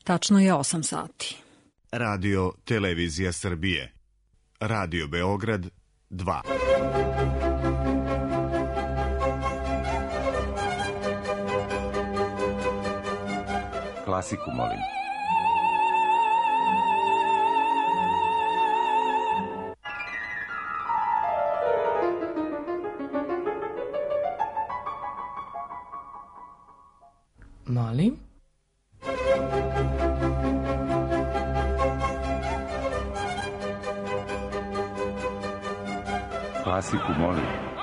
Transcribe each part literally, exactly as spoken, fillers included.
Tačno je osam sati. Radio Televizija Srbije. Radio Beograd dva. Klasiku molim. Molim? Klasiku molim.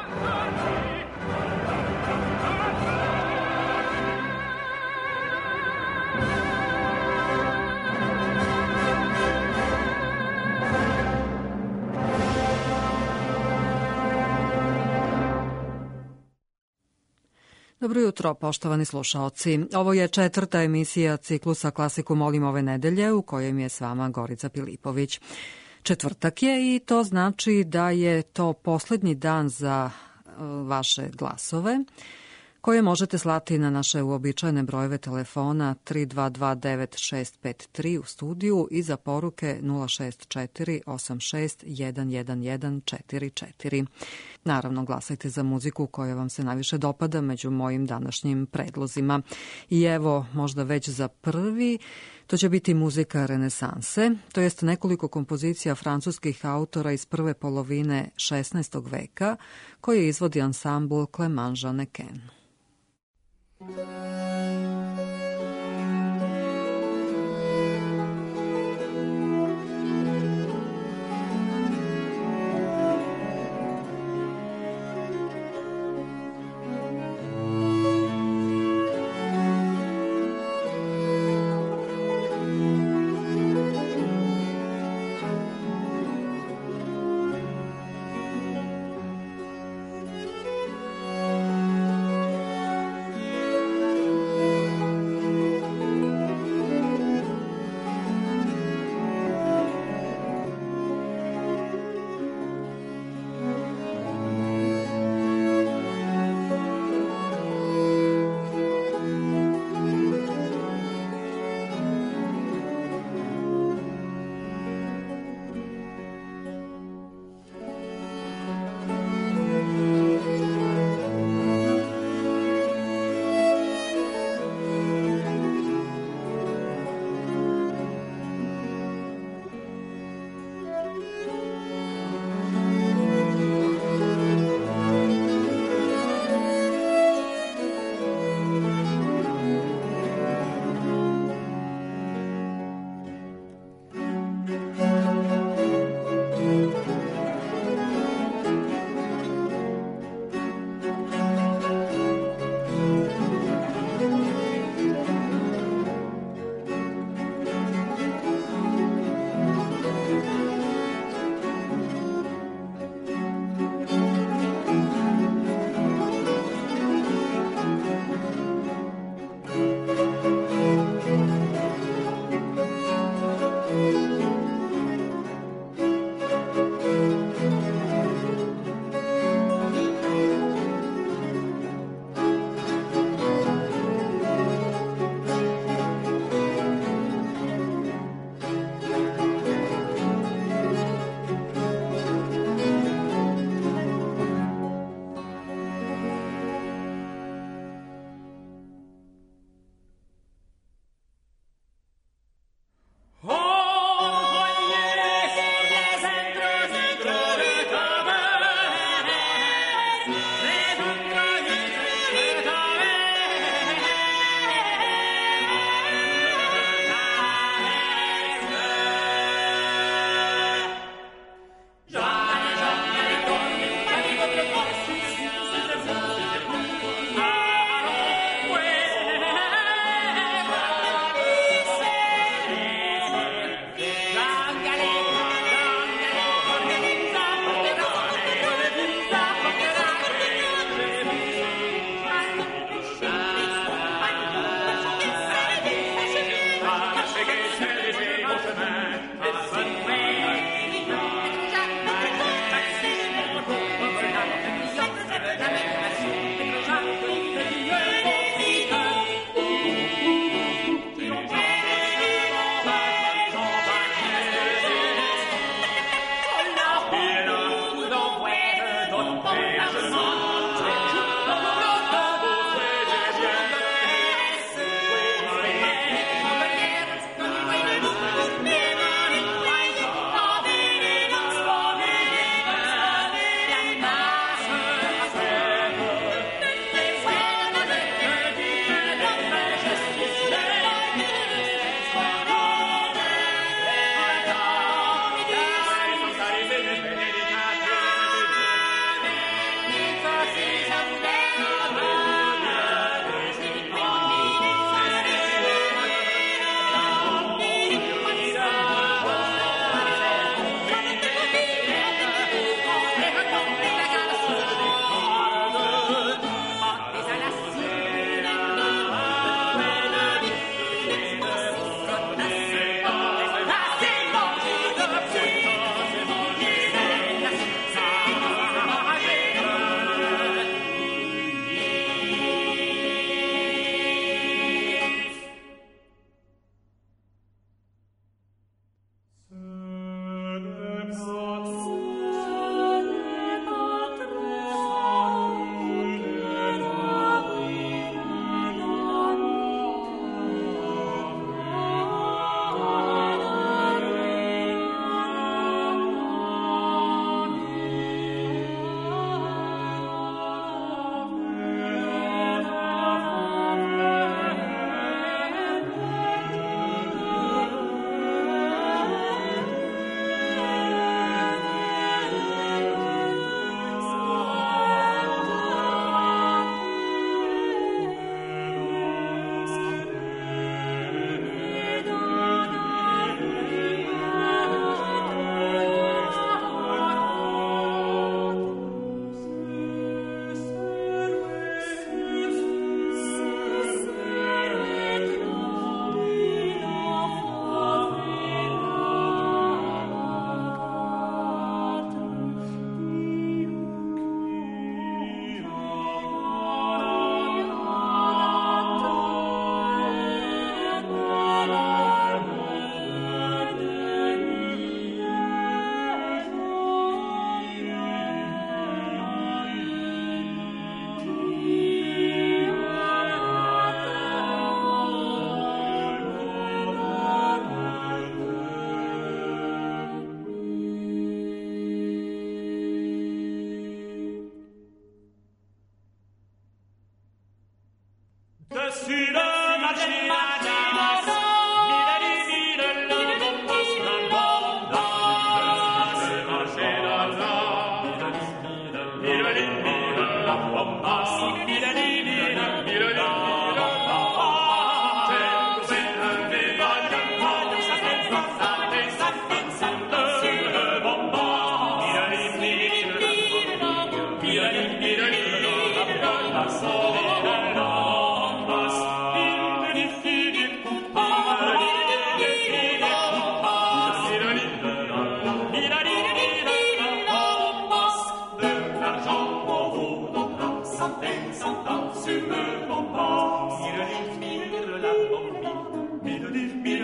Dobro jutro, poštovani slušaoci. Ovo je četvrta emisija ciklusa Klasiku molim ove nedelje u kojem je s vama Gorica Pilipović. Četvrtak je i to znači da je to poslednji dan za vaše glasove koje možete slati na naše uobičajene brojeve telefona tri dva dva devet šest pet tri u studiju i za poruke nula šest četiri osam šest jedan jedan jedan četiri četiri. Naravno, glasajte za muziku koja vam se najviše dopada među mojim današnjim predlozima. I evo, možda već za prvi, to će biti muzika renesanse, to jest nekoliko kompozicija francuskih autora iz prve polovine šesnaestog veka koje izvodi ansambl Clément Jeannequin. Thank you.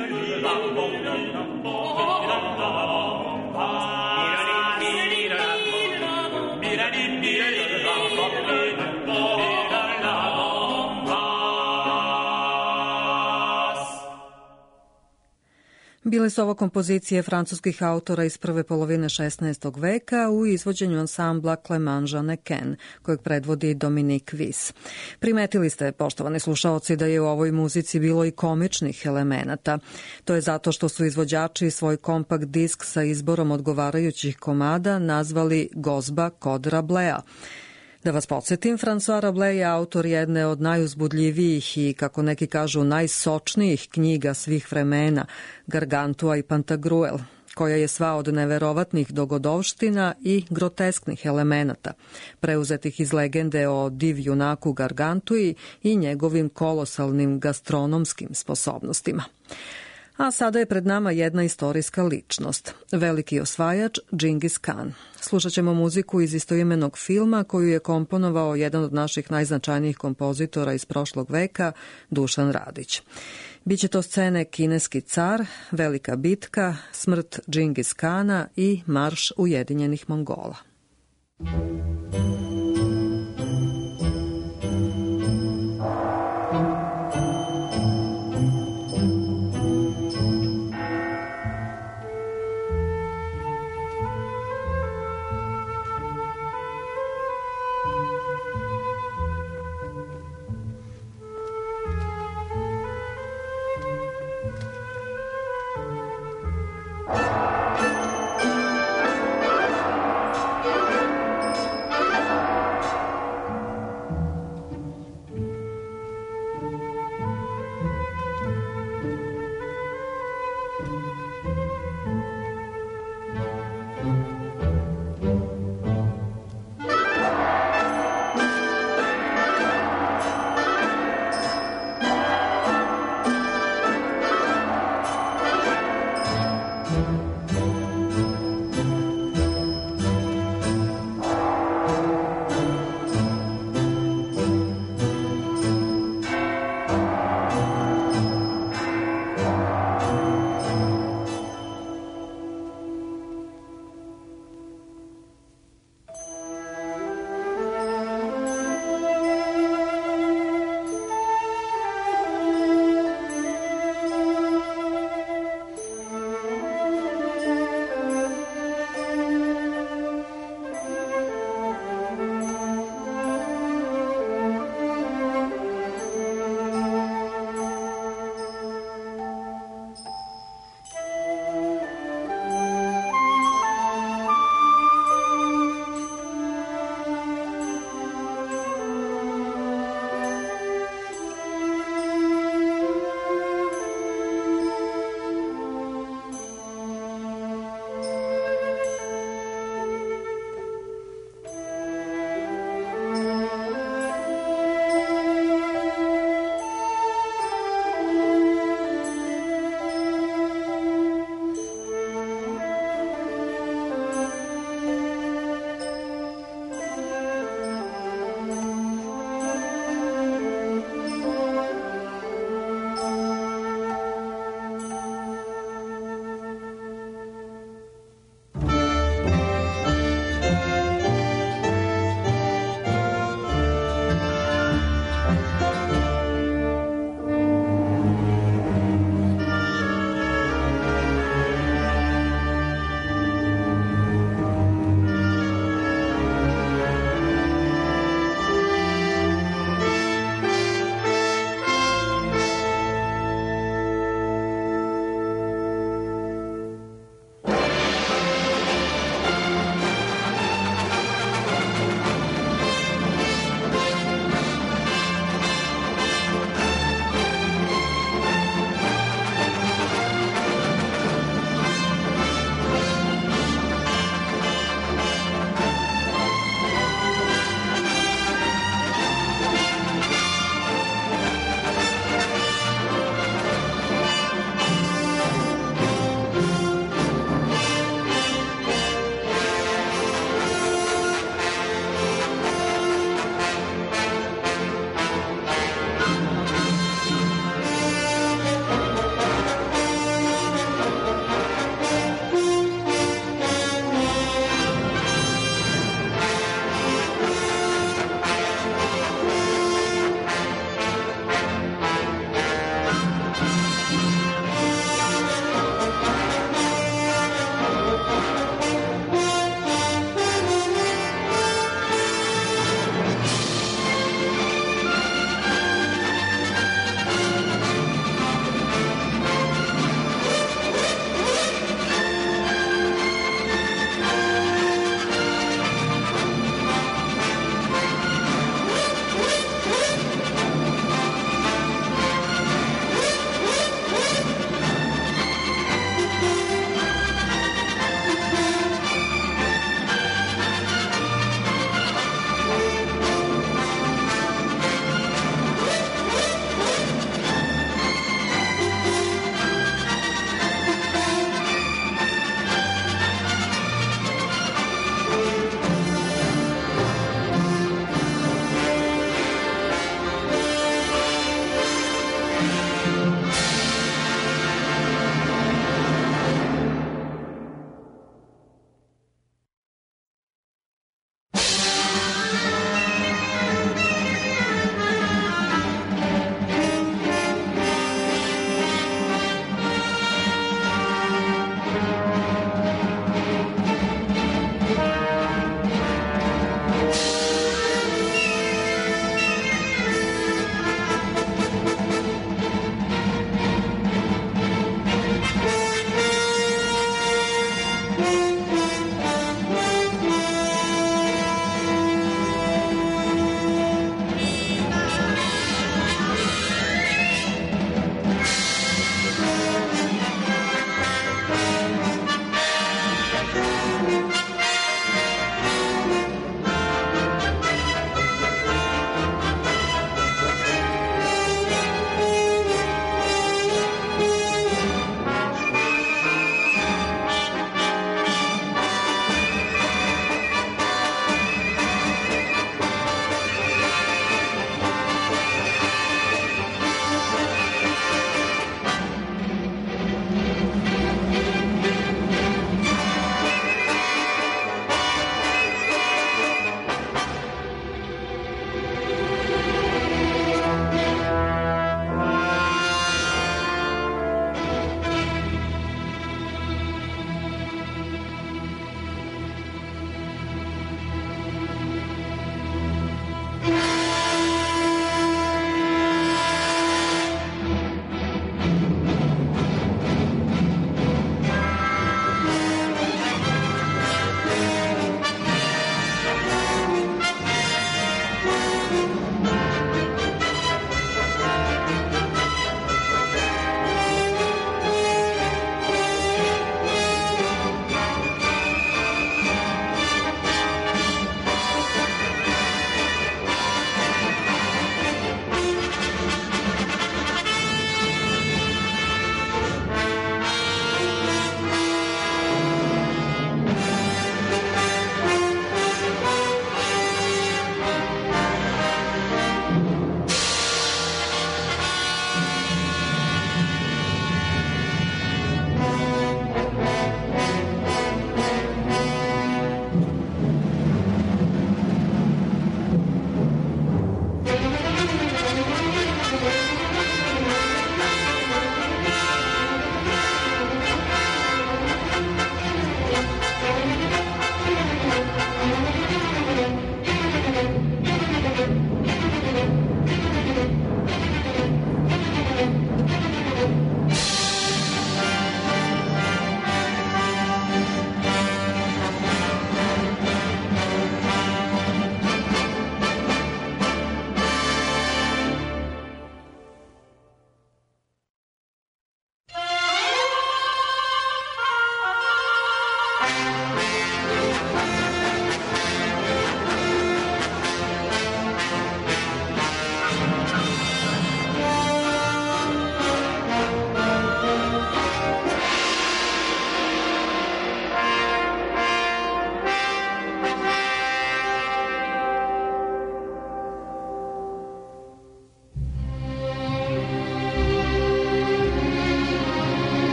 Bile su ovo kompozicije francuskih autora iz prve polovine šesnaestog veka u izvođenju ansambla Clément Jeannequin, kojeg predvodi Dominique Vis. Primetili ste, poštovani slušaoci, da je u ovoj muzici bilo i komičnih elemenata. To je zato što su izvođači svoj kompakt disk sa izborom odgovarajućih komada nazvali Gozba kod Rablea. Da vas podsjetim, François Rabelais je autor jedne od najuzbudljivijih i, kako neki kažu, najsočnijih knjiga svih vremena, Gargantua i Pantagruel, koja je sva od neverovatnih dogodovština i grotesknih elemenata, preuzetih iz legende o div junaku Gargantui i njegovim kolosalnim gastronomskim sposobnostima. A sada je pred nama jedna istorijska ličnost, veliki osvajač Džingis Kan. Slušat ćemo muziku iz istoimenog filma koju je komponovao jedan od naših najznačajnijih kompozitora iz prošlog veka, Dušan Radić. Biće to scene Kineski car, Velika bitka, Smrt Džingis Kana i Marš Ujedinjenih Mongola. Thank you.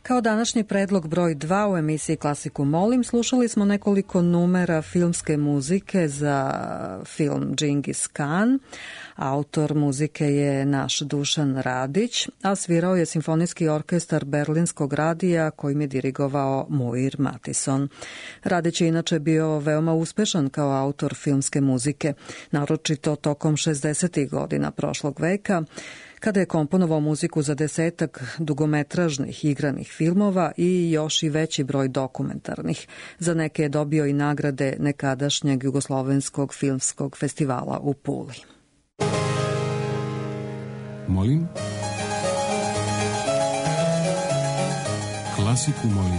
Kao današnji predlog broj dva u emisiji Klasiku molim, slušali smo nekoliko numera filmske muzike za film Džingis Kan. Autor muzike je naš Dušan Radić, a svirao je simfonijski orkestar Berlinskog radija kojim je dirigovao Muir Mathison. Radić je inače bio veoma uspešan kao autor filmske muzike, naročito tokom šezdesetih godina prošlog veka, kada je komponovao muziku za desetak dugometražnih igranih filmova i još i veći broj dokumentarnih. Za neke je dobio i nagrade nekadašnjeg Jugoslovenskog filmskog festivala u Puli. Molim? Klasiku molim.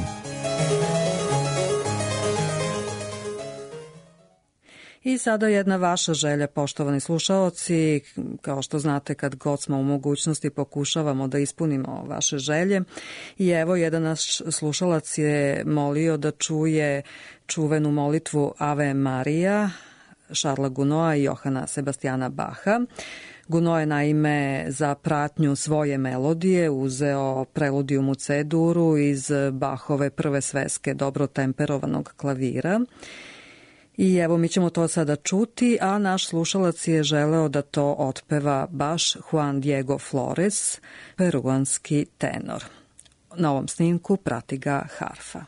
I sada jedna vaša želja, poštovani slušaoci. Kao što znate, kad god smo u mogućnosti pokušavamo da ispunimo vaše želje. I evo, jedan naš slušalac je molio da čuje čuvenu molitvu Ave Maria, Šarla Gunoa i Johana Sebastijana Baha. Guno je naime za pratnju svoje melodije uzeo preludijum u C-duru iz Bahove prve sveske dobro temperovanog klavira. I evo, mi ćemo to sada čuti, a naš slušalac je želeo da to otpeva baš Juan Diego Flores, peruanski tenor. Na ovom snimku prati ga harfa.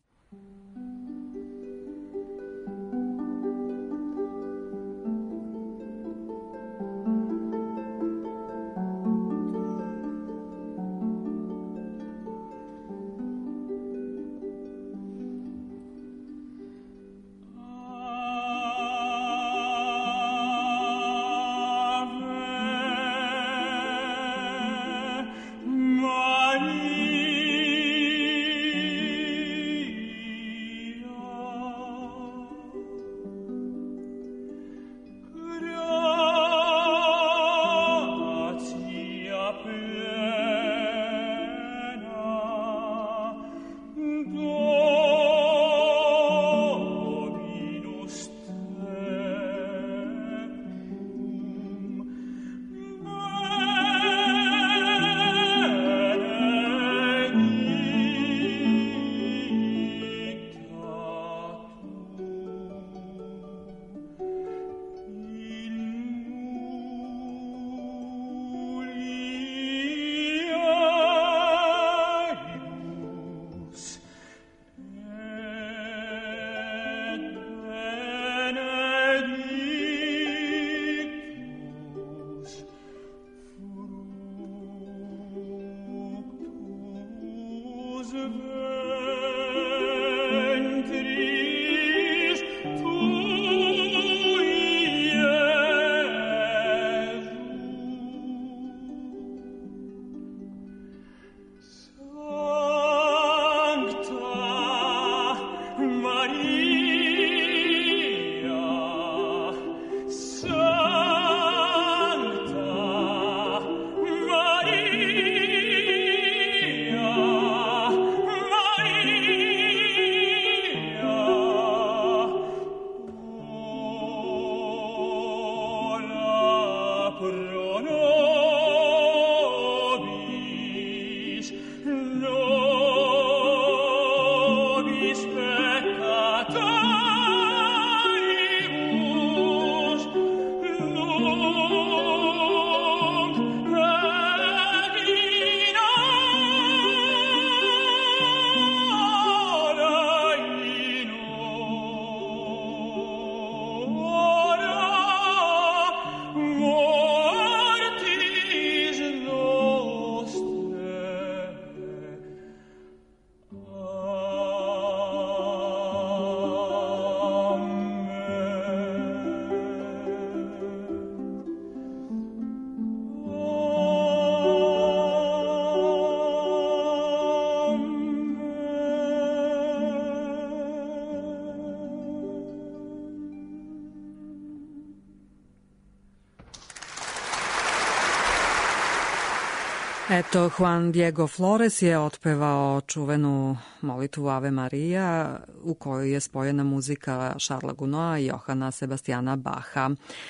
Eto, Juan Diego Flores je otpevao čuvenu molitvu Ave Maria u kojoj je spojena muzika Šarla Gunoa i Johana Sebastijana Baha.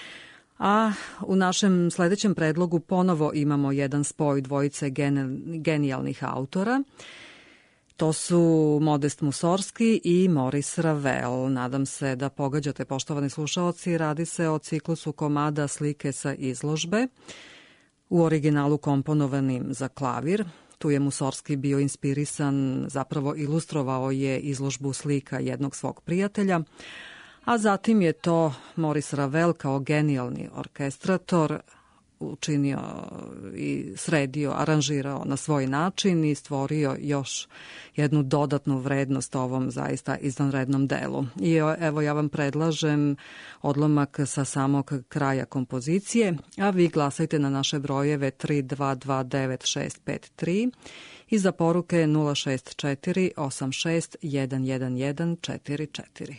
A u našem sledećem predlogu ponovo imamo jedan spoj dvojice genijalnih autora. To su Modest Musorski i Moris Ravel. Nadam se da pogađate, poštovani slušaoci. Radi se o ciklusu komada Slike sa izložbe, u originalu komponovanim za klavir. Tu je Musorski bio inspirisan, zapravo ilustrovao je izložbu slika jednog svog prijatelja, a zatim je to Moris Ravel kao genijalni orkestrator učinio i sredio, aranžirao na svoj način i stvorio još jednu dodatnu vrednost ovom zaista izvanrednom delu. I evo ja vam predlažem odlomak sa samog kraja kompozicije, a vi glasajte na naše brojeve tri dva dva devet šest pet tri i za poruke nula šest četiri osam šest jedan jedan jedan četiri četiri.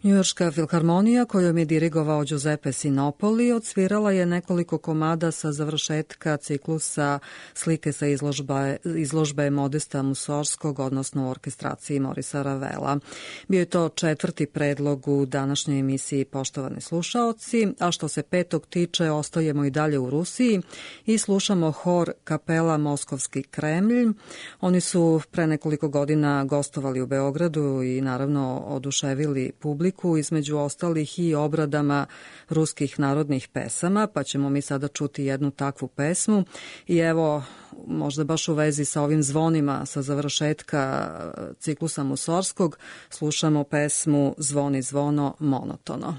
Njujorška filharmonija, kojom je dirigovao Giuseppe Sinopoli, odsvirala je nekoliko komada sa završetka ciklusa slike sa izložbe, izložbe Modesta Mussorgskog, odnosno u orkestraciji Morisa Ravela. Bio je to četvrti predlog u današnjoj emisiji, poštovani slušaoci, a što se petog tiče, ostajemo i dalje u Rusiji i slušamo hor kapela Moskovski Kremlj. Oni su pre nekoliko godina gostovali u Beogradu i naravno oduševili publiku, između ostalih i obradama ruskih narodnih pesama, pa ćemo mi sada čuti jednu takvu pesmu i evo, možda baš u vezi sa ovim zvonima sa završetka ciklusa Mussorgskog, slušamo pesmu Zvoni zvono monotono.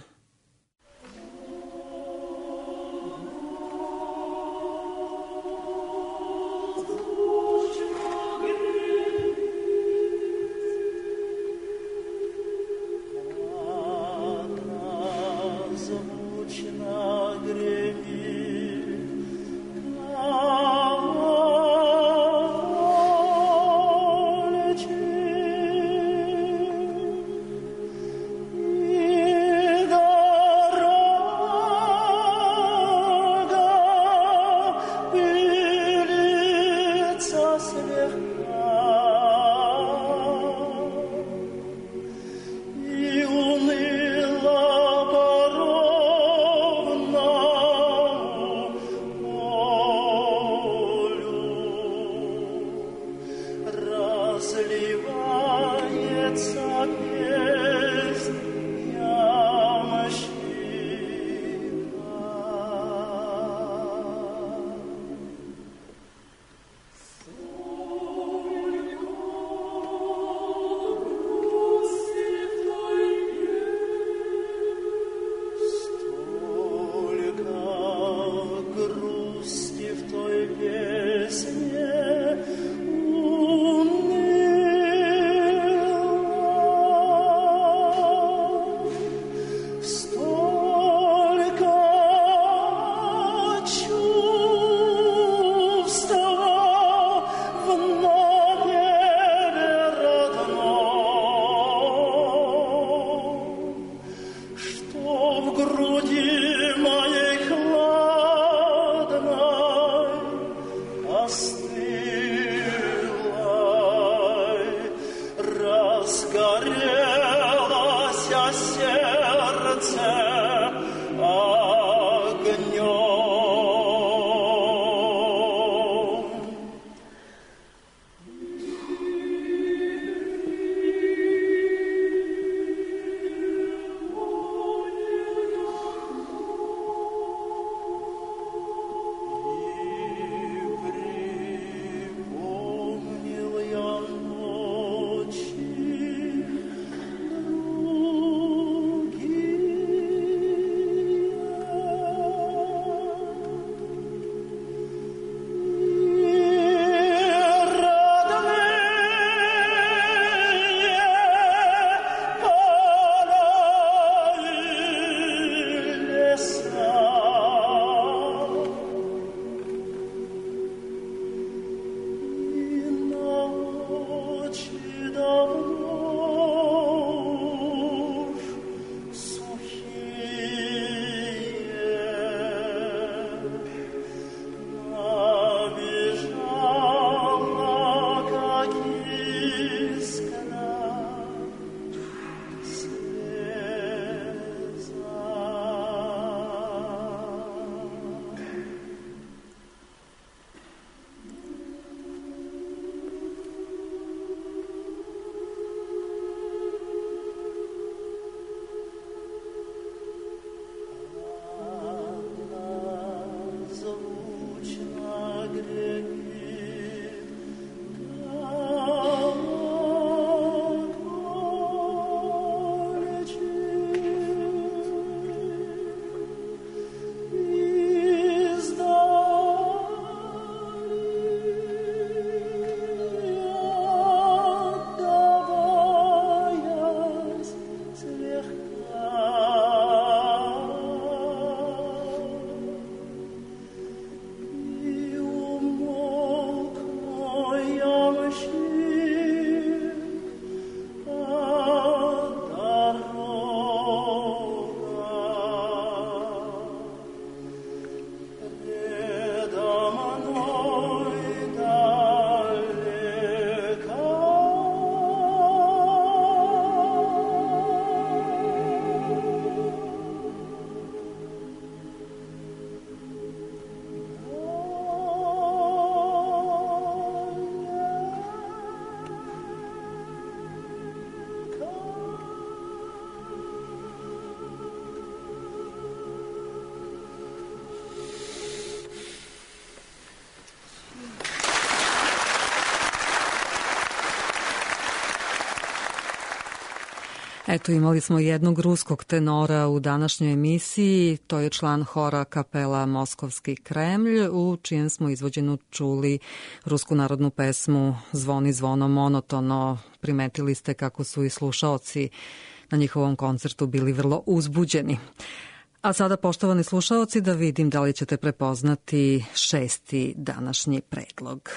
Eto, imali smo jednog ruskog tenora u današnjoj emisiji, to je član hora kapela Moskovski Kremlj, u čijem smo izvođenju čuli rusku narodnu pesmu Zvoni zvono monotono. Primetili ste kako su i slušaoci na njihovom koncertu bili vrlo uzbuđeni. A sada, poštovani slušaoci, da vidim da li ćete prepoznati šesti današnji predlog.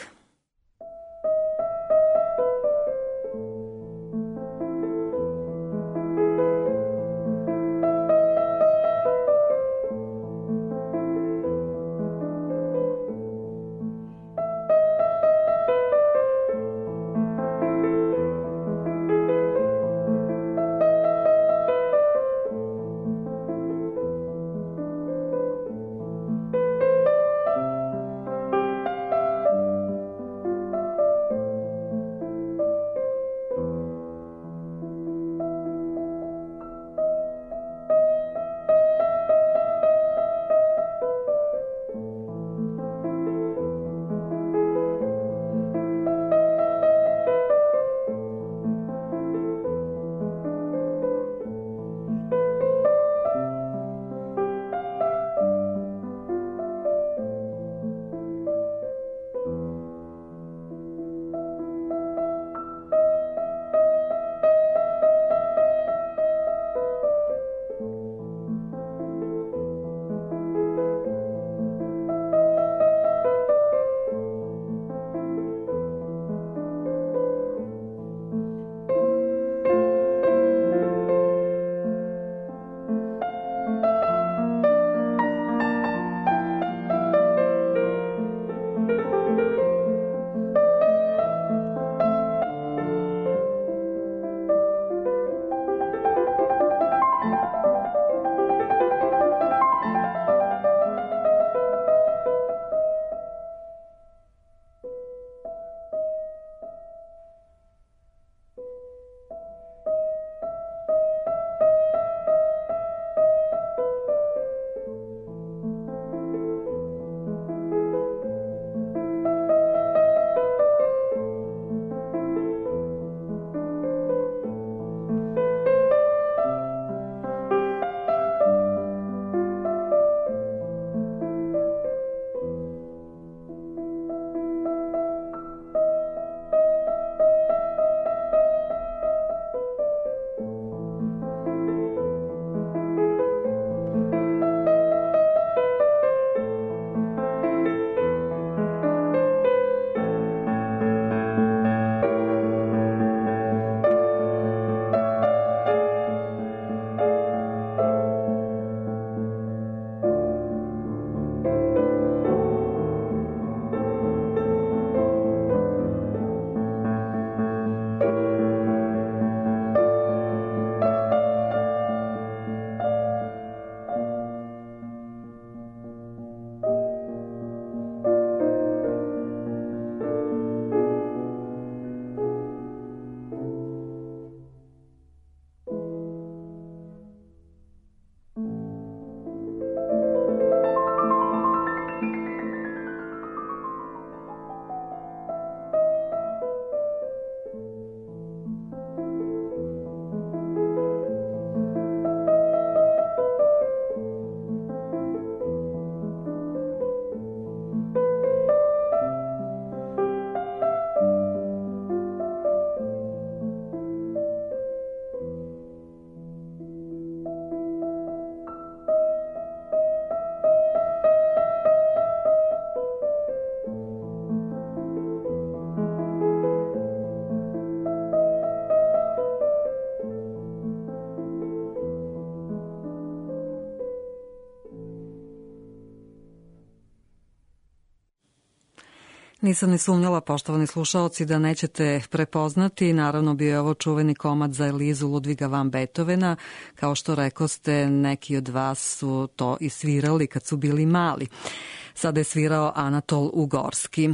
Nisam ni sumnjala, poštovani slušaoci, da nećete prepoznati. Naravno, bio je ovo čuveni komad za Elizu Ludviga van Beethovena. Kao što rekoste, neki od vas su to i svirali kad su bili mali. Sada je svirao Anatol Ugorski.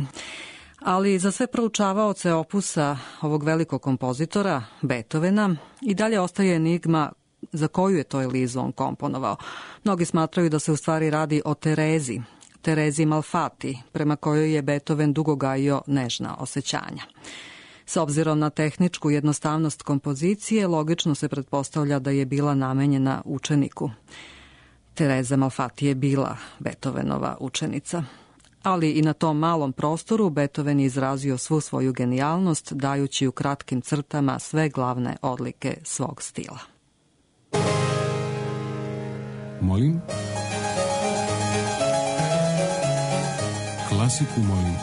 Ali za sve proučavaoce opusa ovog velikog kompozitora, Beethovena, i dalje ostaje enigma za koju je to Elizu on komponovao. Mnogi smatraju da se u stvari radi o Terezi, Terezi Malfatti, prema kojoj je Beethoven dugo gajio nežna osjećanja. S obzirom na tehničku jednostavnost kompozicije, logično se pretpostavlja da je bila namenjena učeniku. Tereza Malfatti je bila Beethovenova učenica. Ali i na tom malom prostoru Beethoven je izrazio svu svoju genijalnost, dajući u kratkim crtama sve glavne odlike svog stila. Molim? Klasiku molim.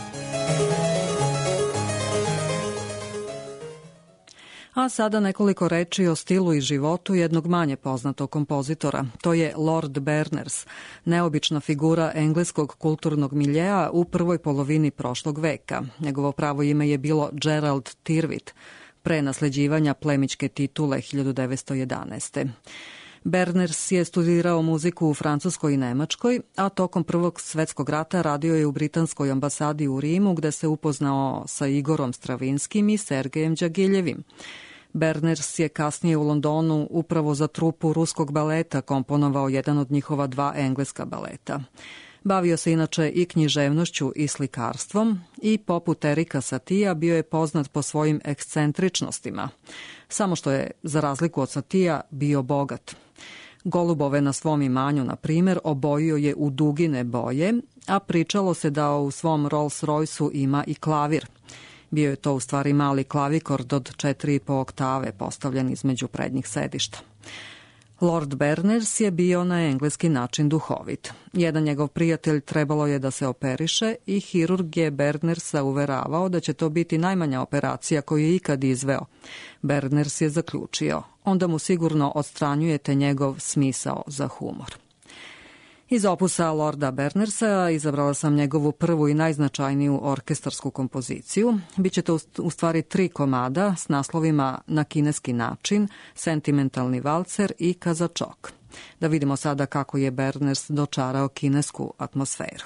A sada nekoliko reči o stilu i životu jednog manje poznatog kompozitora. To je Lord Berners, neobična figura engleskog kulturnog miljea u prvoj polovini prošlog veka. Njegovo pravo ime je bilo Gerald Tyrwhitt, pre nasleđivanja plemićke titule hiljadu devetsto jedanaeste. Berners je studirao muziku u Francuskoj i Nemačkoj, a tokom Prvog svetskog rata radio je u britanskoj ambasadi u Rimu, gde se upoznao sa Igorom Stravinskim i Sergejem Đagiljevim. Berners je kasnije u Londonu upravo za trupu ruskog baleta komponovao jedan od njihova dva engleska baleta. Bavio se inače i književnošću i slikarstvom i poput Erika Satija bio je poznat po svojim ekscentričnostima. Samo što je, za razliku od Satija, bio bogat. Golubove na svom imanju, na primer, obojio je u dugine boje, a pričalo se da u svom Rolls Royceu ima i klavir. Bio je to u stvari mali klavikord od četiri i po oktave postavljen između prednjih sedišta. Lord Berners je bio na engleski način duhovit. Jedan njegov prijatelj trebalo je da se operiše i hirurg je Bernersa uveravao da će to biti najmanja operacija koju je ikad izveo. Berners je zaključio, onda mu sigurno odstranjujete njegov smisao za humor. Iz opusa Lorda Bernersa izabrala sam njegovu prvu i najznačajniju orkestarsku kompoziciju. Biće to u stvari tri komada s naslovima Na kineski način, Sentimentalni valcer i Kazačok. Da vidimo sada kako je Berners dočarao kinesku atmosferu.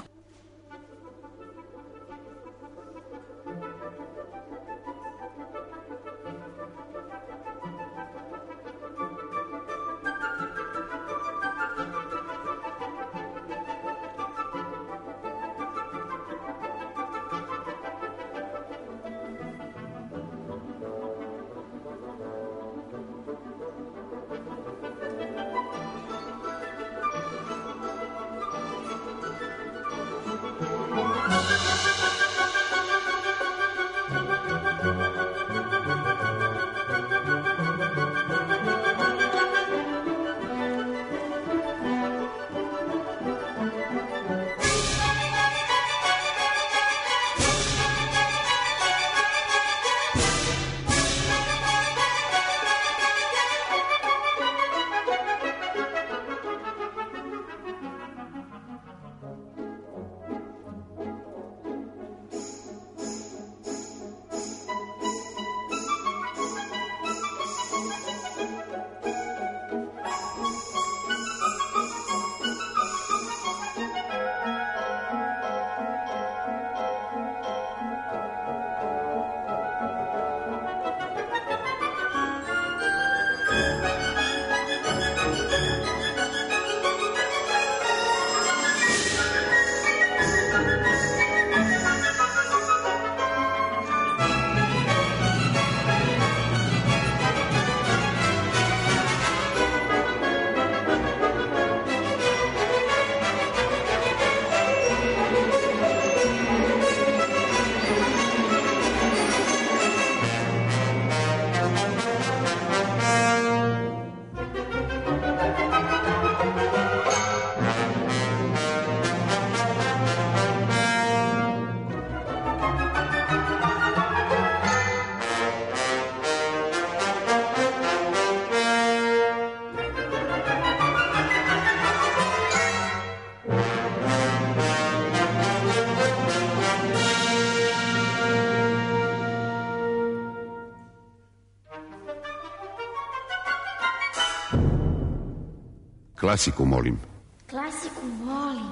Klasiku molim. Klasiku volim.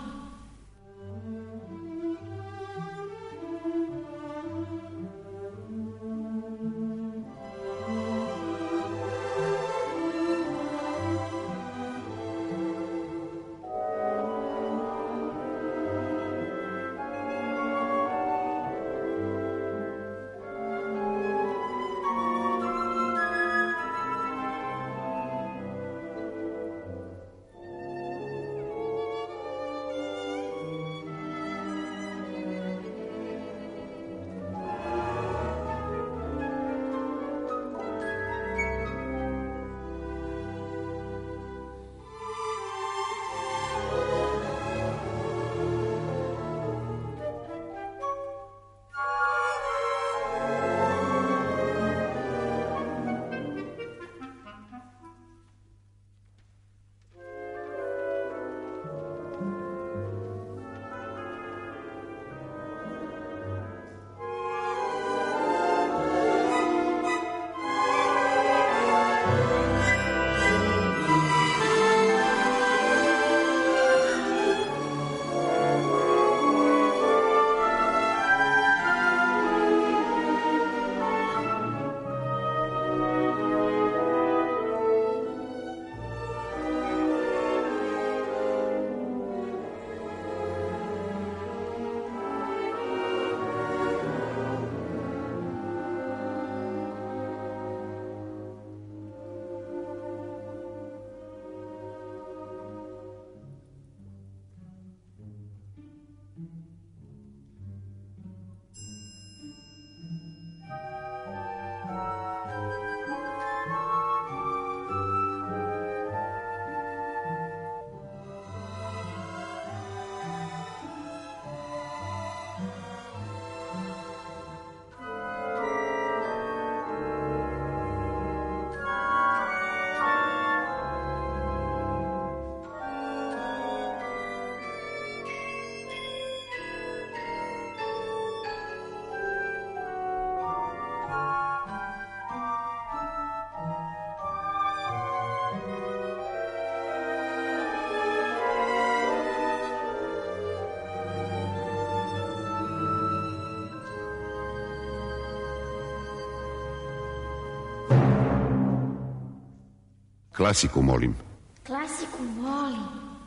Klasiku, molim. Klasiku volim.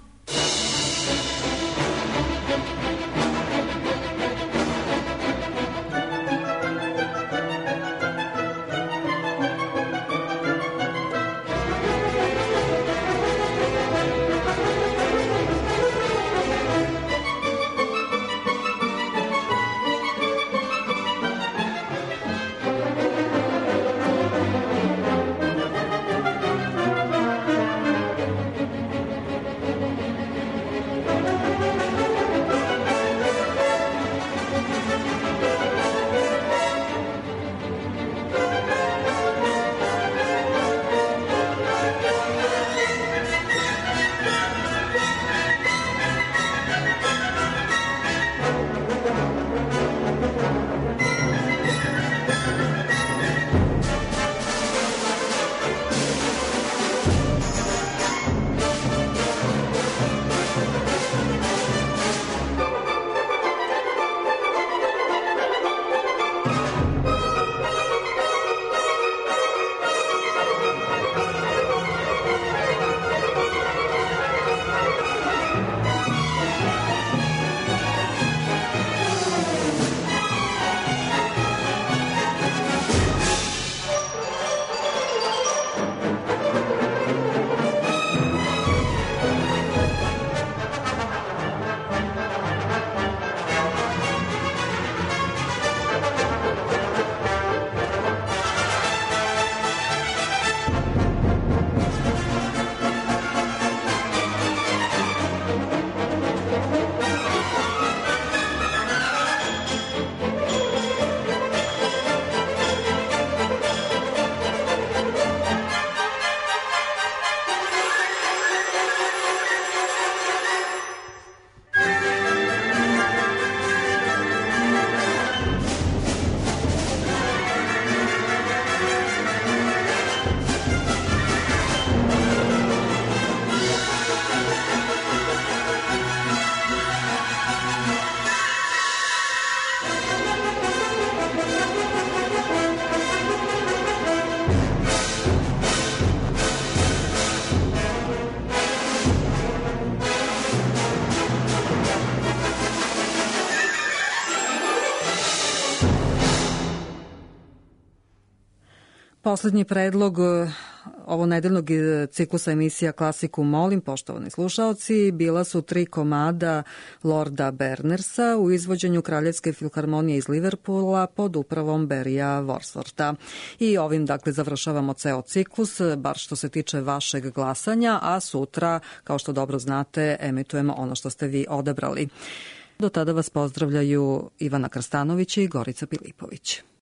Poslednji predlog ovo nedeljnog ciklusa emisija Klasiku molim, poštovani slušaoci, bila su tri komada Lorda Bernersa u izvođenju Kraljevske filharmonije iz Liverpoola pod upravom Barryja Wordswortha. I ovim, dakle, završavamo ceo ciklus, bar što se tiče vašeg glasanja, a sutra, kao što dobro znate, emitujemo ono što ste vi odabrali. Do tada vas pozdravljaju Ivana Krstanović i Gorica Pilipović.